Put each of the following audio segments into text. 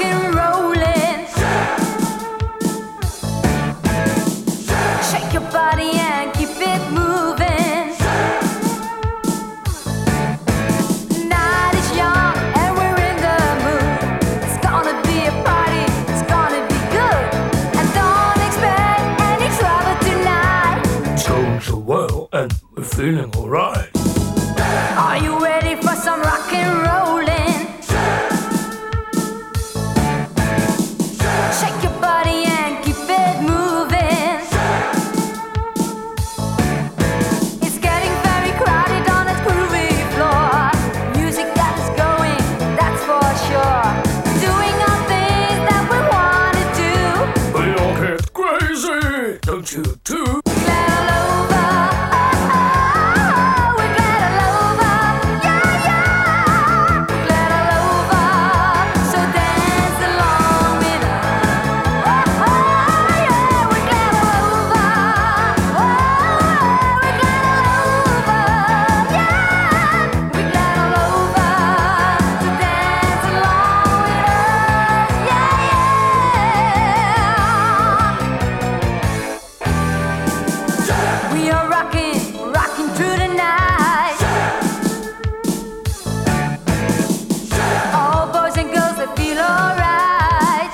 and rolling. Shake your body and keep it moving. Night is young and we're in the mood. It's gonna be a party, it's gonna be good. And don't expect any trouble tonight. It's going so well and we're feeling alright. Are you ready for some rock and rolling? Shake your body and keep it moving. It's getting very crowded on its groovy floor. Music that is going, that's for sure. Doing all things that we wanna do. We all get crazy, don't you too? Glad all over, we're glad all over, yeah, yeah. We're glad all over, so dance along with us. Oh, yeah, we're glad all over, we're glad all over, yeah. We're glad all over, so dance along with us, yeah, yeah. We are rocking, rocking through the night. All boys and girls that feel alright.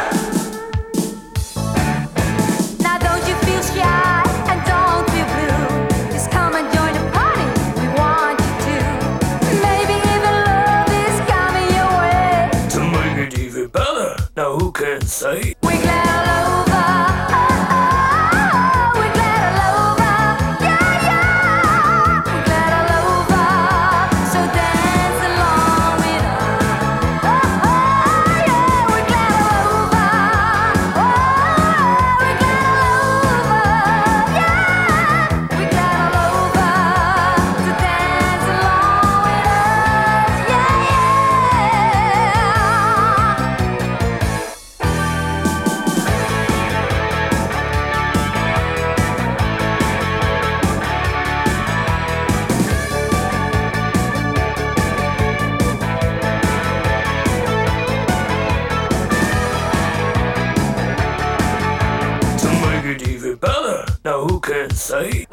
Now don't you feel shy and don't feel blue. Just come and join the party, we want you to. Maybe even love is coming your way. To make it even better, now who can say? We're glad all over, we're glad all over, yeah, yeah. We're glad all over, so dance along with us. Oh, yeah, we're glad all over, we're glad all over, yeah. We're glad all over, so dance along with us, yeah, yeah. To make it even better, now who can say?